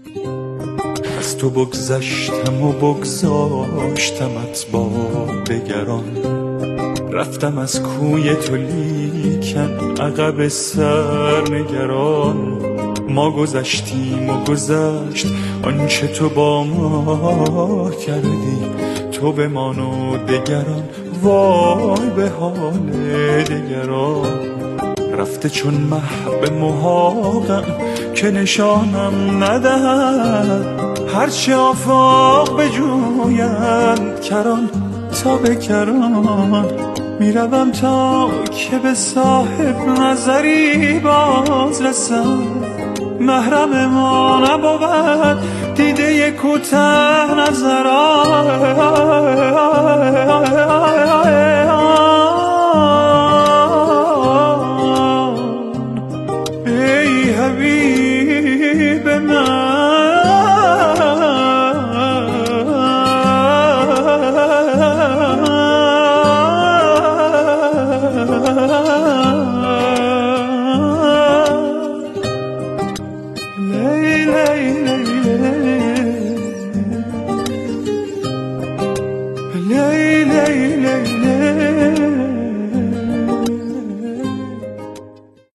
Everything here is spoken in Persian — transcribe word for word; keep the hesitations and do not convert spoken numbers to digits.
از تو بگذشتم و بگذاشتمت با دگران، رفتم از کوی تو لیکن عقب سر نگران. ما گذشتیم و گذشت آنچه تو با ما کردی، تو بمان و دگران وای به حال دگران. رفته چون مه به محاقم که نشانم ندهد، هرچه آفاق بجویند کران تا به کران. میروم تا که به صاحب نظری باز رسم، محرم ما نبود دیده کوته نظران. ای حبیب من